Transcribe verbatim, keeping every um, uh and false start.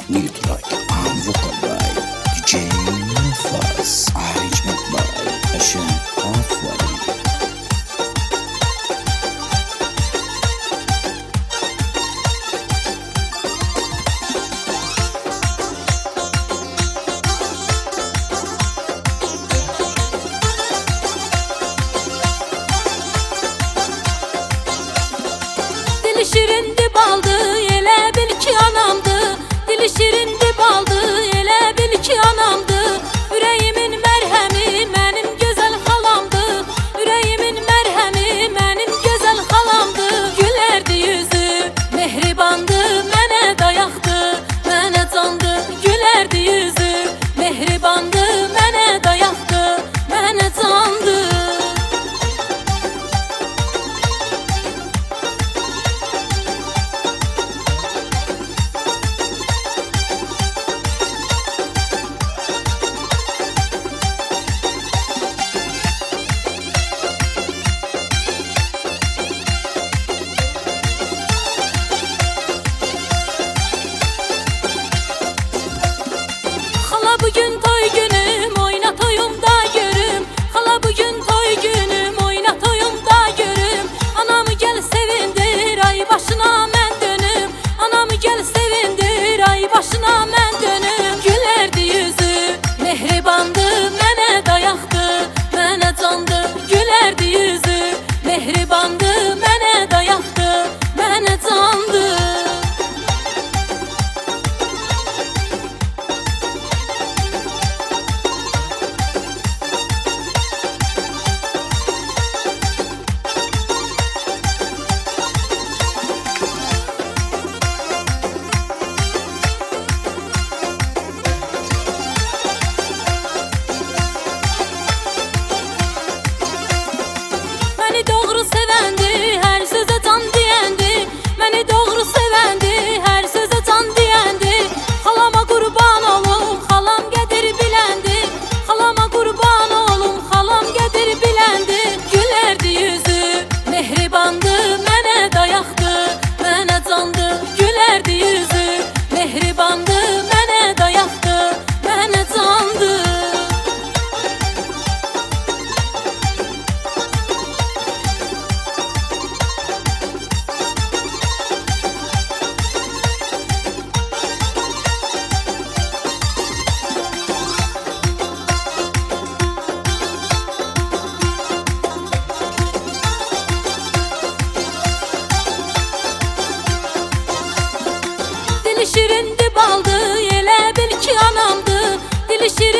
Lead like and vocal by D J Nefas, arrangement by Hashem Afwari. Dili şirindi baldı, elə bil ki anamdı. Dili şirindi baldı, elə bil ki anamdı. Ürəyimin mərhəmi mənim gözəl xalamdı. Ürəyimin mərhəmi mənim gözəl xalamdı. Gülərdi yüzü, mehribandı, mənə dayaqdı, mənə candı. Gülərdi yüzü, mehribandı, mənə dayaqdı, mənə candı. Hala bugün toy günüm, oyna toyumda görüm. Hala bugün toy günüm, oyna toyumda görüm. Anamı gel sevindir, ay başına mən dönüm. Anamı gel sevindir, ay başına mən dönüm. Gülərdi yüzü, mehribandı, mənə dayaqdı, mənə candı. Gülərdi yüzü, mehribandı, mənə dayaqdı, mənə candı. Məni doğru sevəndi, hər sözə can deyəndi. Məni doğru sevəndi, hər sözə can deyəndi. Xalama qurban olum, xalam qədir biləndi. Xalama qurban olum, xalam qədir biləndi. Gülərdi yüzü, mehribandı, mənə dayaqdı, mənə candı. Gülərdi yüzü, mehribandı, mənə dayaqdı, mənə candı. Dili şirindi baldı, elə bil ki anamdı. Dili şirindi